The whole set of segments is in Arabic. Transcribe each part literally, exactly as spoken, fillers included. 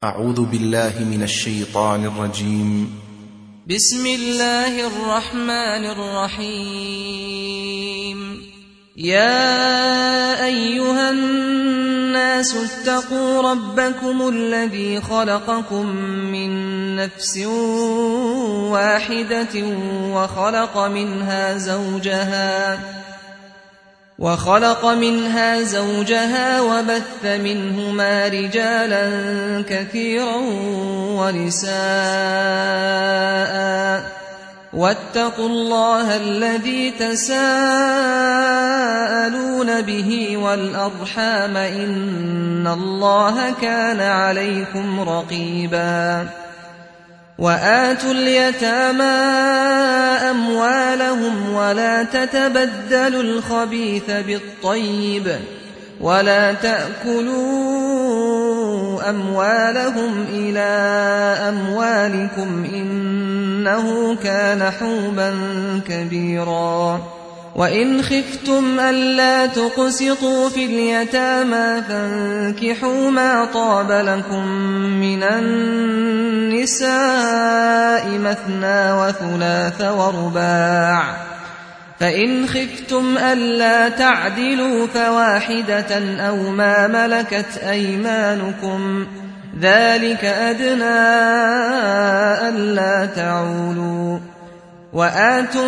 أعوذ بالله من الشيطان الرجيم. بسم الله الرحمن الرحيم. يا أيها الناس اتقوا ربكم الذي خلقكم من نفس واحدة وخلق منها زوجها وخلق منها زوجها وبث منهما رجالا كثيرا ونساء، واتقوا الله الذي تساءلون به والأرحام إن الله كان عليكم رقيبا. وآتوا اليتامى أموالهم ولا تتبدلوا الخبيث بالطيب ولا تأكلوا أموالهم إلى أموالكم إنه كان حوبا كبيرا. وإن خفتم ألا تقسطوا في اليتامى فانكحوا ما طاب لكم من النساء مثنى وثلاث ورباع، فإن خفتم ألا تعدلوا فواحدة أو ما ملكت أيمانكم ذلك أدنى ألا تعولوا. وآتوا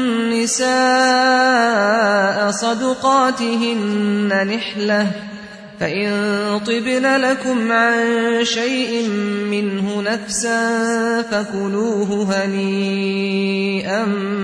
النساء صدقاتهن نحلة، فإن طبن لكم عن شيء منه نفسا فكلوه هنيئا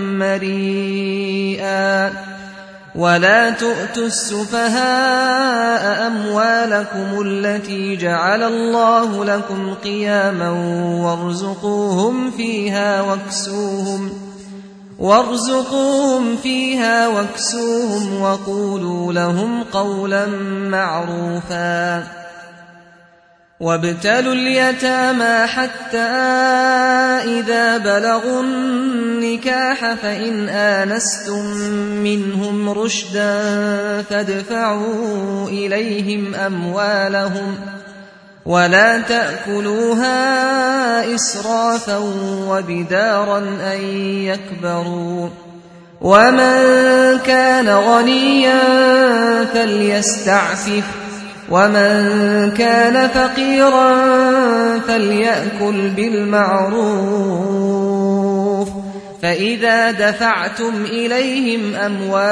مريئا. ولا تؤتوا السفهاء أموالكم التي جعل الله لكم قياما وارزقوهم فيها واكسوهم وارزقوهم فيها واكسوهم وقولوا لهم قولا معروفا. وابتلوا اليتامى حتى إذا بلغوا النكاح فإن آنستم منهم رشدا فادفعوا إليهم أموالهم ولا تأكلوها إسرافا وبدارا أن يكبروا. ومن كان غنيا فليستعفف ومن كان فقيرا فليأكل بالمعروف. فإذا دفعتم إليهم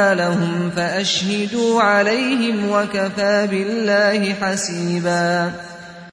أموالهم فأشهدوا عليهم وكفى بالله حسيبا.